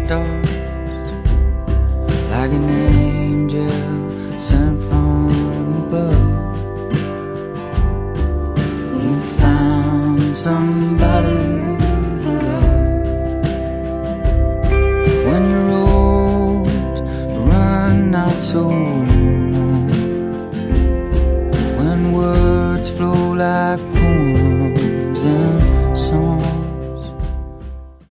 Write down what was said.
stars, like an angel sent from above. You found somebody to love. When you rode, run not so